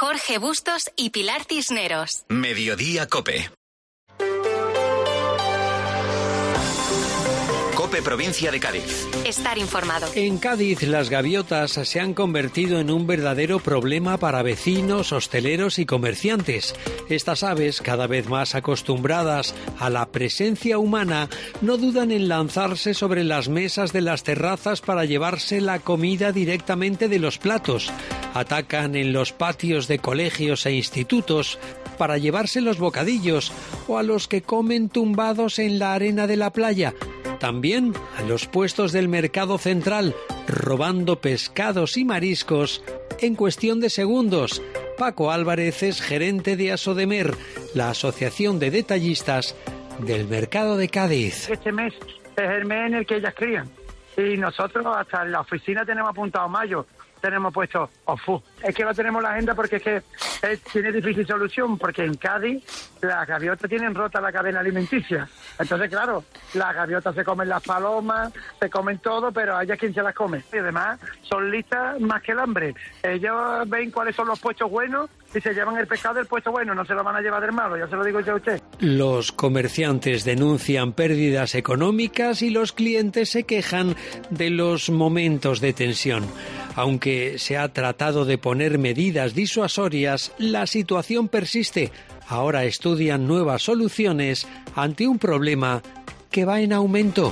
Jorge Bustos y Pilar Cisneros. Mediodía COPE. COPE Provincia de Cádiz. Estar informado. En Cádiz, las gaviotas se han convertido en un verdadero problema para vecinos, hosteleros y comerciantes. Estas aves, cada vez más acostumbradas a la presencia humana, no dudan en lanzarse sobre las mesas de las terrazas para llevarse la comida directamente de los platos. Atacan en los patios de colegios e institutos para llevarse los bocadillos o a los que comen tumbados en la arena de la playa. También a los puestos del mercado central, robando pescados y mariscos en cuestión de segundos. Paco Álvarez es gerente de Asodemer, la Asociación de Detallistas del Mercado de Cádiz. Este mes es el mes en el que ellas crían y nosotros hasta en la oficina tenemos apuntado mayo. Tenemos puesto OFU. Es que no tenemos la agenda porque es que tiene difícil solución, porque en Cádiz las gaviotas tienen rota la cadena alimenticia. Entonces, claro, las gaviotas se comen las palomas, se comen todo, pero a ellas ¿quién se las come? Y además son listas más que el hambre. Ellos ven cuáles son los puestos buenos y se llevan el pescado del puesto bueno, no se lo van a llevar del malo, ya se lo digo yo a usted. Los comerciantes denuncian pérdidas económicas y los clientes se quejan de los momentos de tensión. Aunque se ha tratado de poner medidas disuasorias, la situación persiste. Ahora estudian nuevas soluciones ante un problema que va en aumento.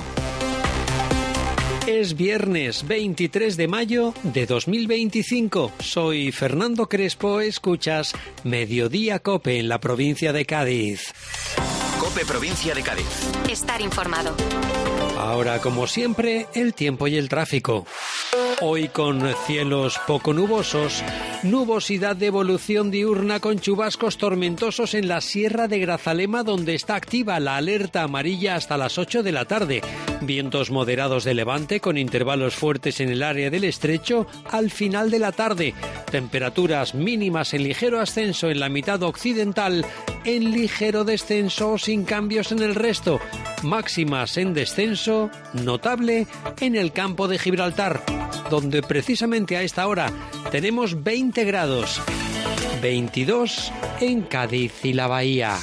Es viernes 23 de mayo de 2025. Soy Fernando Crespo, escuchas Mediodía COPE en la provincia de Cádiz. COPE Provincia de Cádiz. Estar informado. Ahora, como siempre, el tiempo y el tráfico. Hoy con cielos poco nubosos, nubosidad de evolución diurna con chubascos tormentosos en la Sierra de Grazalema, donde está activa la alerta amarilla hasta las 8 de la tarde. Vientos moderados de levante con intervalos fuertes en el área del estrecho al final de la tarde. Temperaturas mínimas en ligero ascenso en la mitad occidental, en ligero descenso o sin cambios en el resto. Máximas en descenso notable en el campo de Gibraltar, donde precisamente a esta hora tenemos 20 grados, 22 en Cádiz y la Bahía.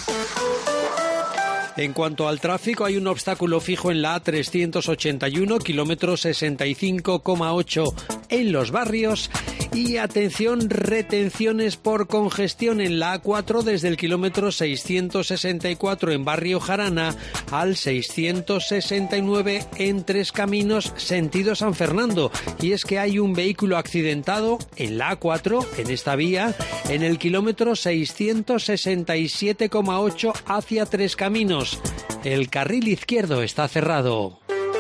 En cuanto al tráfico, hay un obstáculo fijo en la A381, kilómetro 65,8 en Los Barrios. Y atención, retenciones por congestión en la A4 desde el kilómetro 664 en Barrio Jarana al 669 en Tres Caminos, sentido San Fernando. Y es que hay un vehículo accidentado en la A4, en esta vía, en el kilómetro 667,8 hacia Tres Caminos. El carril izquierdo está cerrado.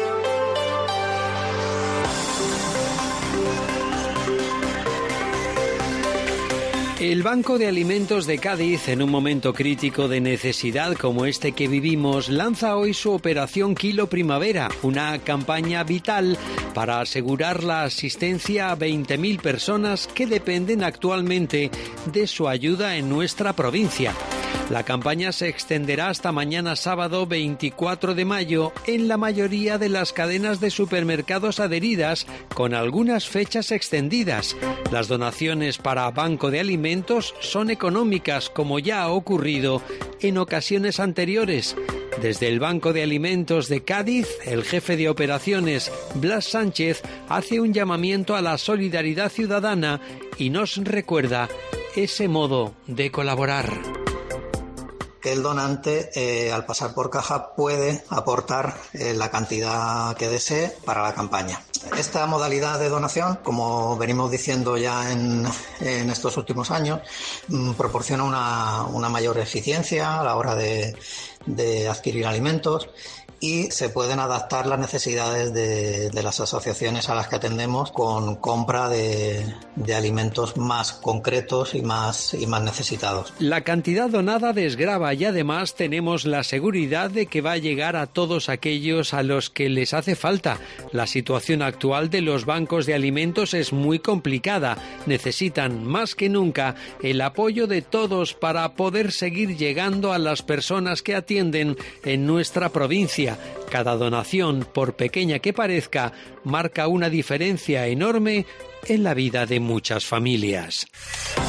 El Banco de Alimentos de Cádiz, en un momento crítico de necesidad como este que vivimos, lanza hoy su Operación Kilo Primavera, una campaña vital para asegurar la asistencia a 20.000 personas que dependen actualmente de su ayuda en nuestra provincia. La campaña se extenderá hasta mañana sábado 24 de mayo en la mayoría de las cadenas de supermercados adheridas, con algunas fechas extendidas. Las donaciones para Banco de Alimentos son económicas, como ya ha ocurrido en ocasiones anteriores. Desde el Banco de Alimentos de Cádiz, el jefe de operaciones, Blas Sánchez, hace un llamamiento a la solidaridad ciudadana y nos recuerda ese modo de colaborar. Que el donante, al pasar por caja, puede aportar la cantidad que desee para la campaña. Esta modalidad de donación, como venimos diciendo ya en estos últimos años, proporciona una mayor eficiencia a la hora de adquirir alimentos y se pueden adaptar las necesidades de las asociaciones a las que atendemos con compra de alimentos más concretos y más necesitados. La cantidad donada desgrava y además tenemos la seguridad de que va a llegar a todos aquellos a los que les hace falta. La situación actual de los bancos de alimentos es muy complicada. Necesitan más que nunca el apoyo de todos para poder seguir llegando a las personas que atienden en nuestra provincia. Cada donación, por pequeña que parezca, marca una diferencia enorme en la vida de muchas familias.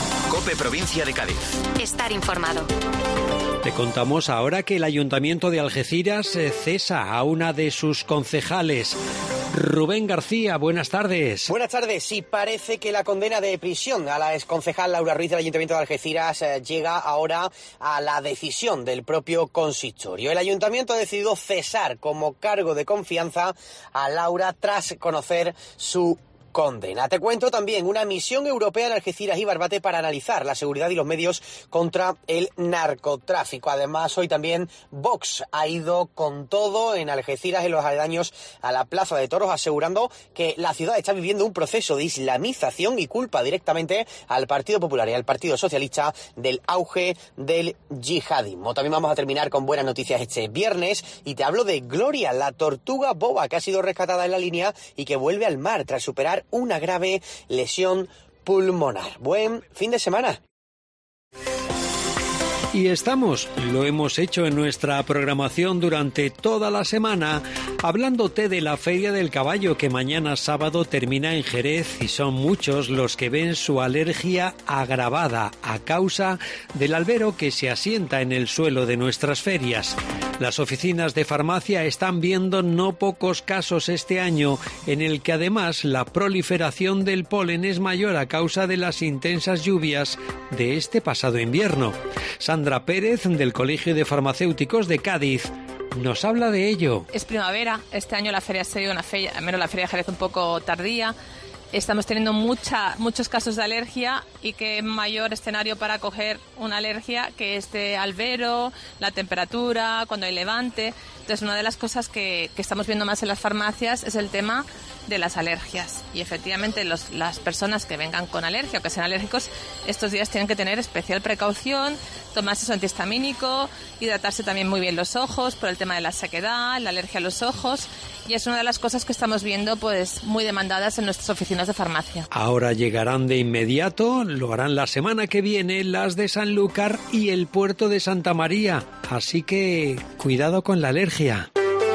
COPE Provincia de Cádiz. Estar informado. Te contamos ahora que el Ayuntamiento de Algeciras cesa a una de sus concejales. Rubén García, buenas tardes. Buenas tardes. Sí, parece que la condena de prisión a la exconcejal Laura Ruiz del Ayuntamiento de Algeciras llega ahora a la decisión del propio consistorio. El Ayuntamiento ha decidido cesar como cargo de confianza a Laura tras conocer su condena. Te cuento también una misión europea en Algeciras y Barbate para analizar la seguridad y los medios contra el narcotráfico. Además, hoy también Vox ha ido con todo en Algeciras, en los aledaños a la Plaza de Toros, asegurando que la ciudad está viviendo un proceso de islamización y culpa directamente al Partido Popular y al Partido Socialista del auge del yihadismo. También vamos a terminar con buenas noticias este viernes y te hablo de Gloria, la tortuga boba que ha sido rescatada en la línea y que vuelve al mar tras superar una grave lesión pulmonar. Buen fin de semana. Y lo hemos hecho en nuestra programación durante toda la semana, hablándote de la Feria del Caballo que mañana sábado termina en Jerez y son muchos los que ven su alergia agravada a causa del albero que se asienta en el suelo de nuestras ferias. Las oficinas de farmacia están viendo no pocos casos este año en el que además la proliferación del polen es mayor a causa de las intensas lluvias de este pasado invierno. Sandra Pérez, del Colegio de Farmacéuticos de Cádiz, nos habla de ello. Es primavera, este año la feria ha sido una feria, al menos la feria de Jerez un poco tardía. Estamos teniendo muchos casos de alergia y qué mayor escenario para coger una alergia que es de albero, la temperatura, cuando hay levante. Entonces, una de las cosas que estamos viendo más en las farmacias es el tema de las alergias. Y efectivamente las personas que vengan con alergia o que sean alérgicos estos días tienen que tener especial precaución, tomarse su antihistamínico, hidratarse también muy bien los ojos por el tema de la sequedad, la alergia a los ojos. Y es una de las cosas que estamos viendo pues muy demandadas en nuestras oficinas de farmacia. Ahora llegarán de inmediato, lo harán la semana que viene, las de Sanlúcar y el puerto de Santa María. Así que cuidado con la alergia.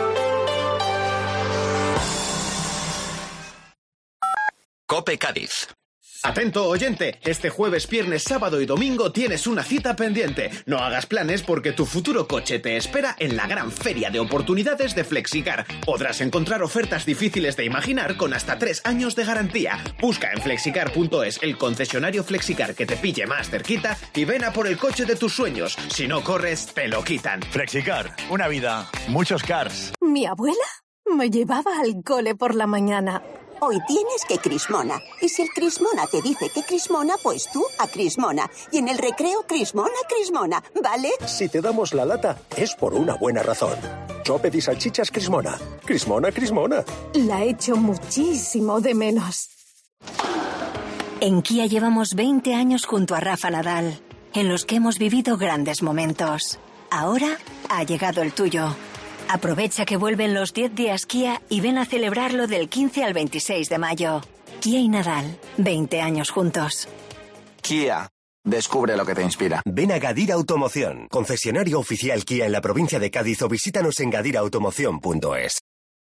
COPE Cádiz. Atento oyente, este jueves, viernes, sábado y domingo tienes una cita pendiente. No hagas planes porque tu futuro coche te espera en la gran feria de oportunidades de Flexicar. Podrás encontrar ofertas difíciles de imaginar con hasta 3 años de garantía. Busca en flexicar.es el concesionario Flexicar que te pille más cerquita y ven a por el coche de tus sueños. Si no corres, te lo quitan. Flexicar, una vida, muchos cars. Mi abuela me llevaba al cole por la mañana. Hoy tienes que Crismona. Y si el Crismona te dice que Crismona, pues tú a Crismona. Y en el recreo, Crismona, ¿vale? Si te damos la lata, es por una buena razón. Chope y salchichas Crismona. Crismona. La echo muchísimo de menos. En Kia llevamos 20 años junto a Rafa Nadal, en los que hemos vivido grandes momentos. Ahora ha llegado el tuyo. Aprovecha que vuelven los 10 días Kia y ven a celebrarlo del 15 al 26 de mayo. Kia y Nadal, 20 años juntos. Kia, descubre lo que te inspira. Ven a Gadir Automoción, concesionario oficial Kia en la provincia de Cádiz o visítanos en gadirautomoción.es.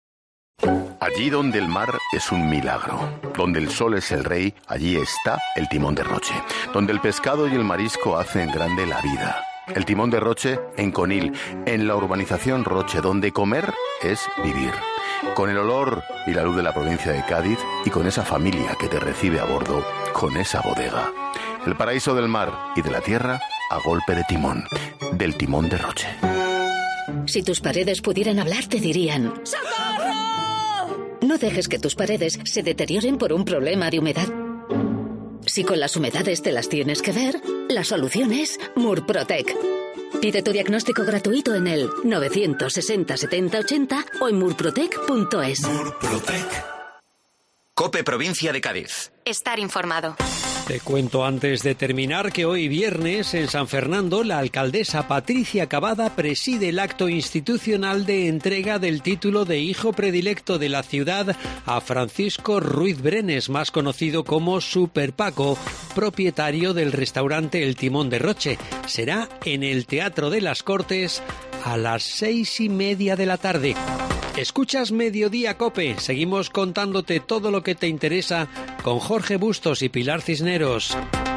Allí donde el mar es un milagro, donde el sol es el rey, allí está el timón de Roche. Donde el pescado y el marisco hacen grande la vida. El timón de Roche en Conil, en la urbanización Roche, donde comer es vivir. Con el olor y la luz de la provincia de Cádiz y con esa familia que te recibe a bordo, con esa bodega. El paraíso del mar y de la tierra a golpe de timón, del timón de Roche. Si tus paredes pudieran hablar, te dirían: ¡Socorro! No dejes que tus paredes se deterioren por un problema de humedad. Si con las humedades te las tienes que ver, la solución es Murprotec. Pide tu diagnóstico gratuito en el 960 70 80 o en murprotec.es. Murprotec. COPE Provincia de Cádiz. Estar informado. Te cuento antes de terminar que hoy viernes en San Fernando la alcaldesa Patricia Cavada preside el acto institucional de entrega del título de hijo predilecto de la ciudad a Francisco Ruiz Brenes, más conocido como Super Paco, propietario del restaurante El Timón de Roche. Será en el Teatro de las Cortes a las 6:30 de la tarde. Escuchas Mediodía COPE. Seguimos contándote todo lo que te interesa con Jorge Bustos y Pilar Cisneros.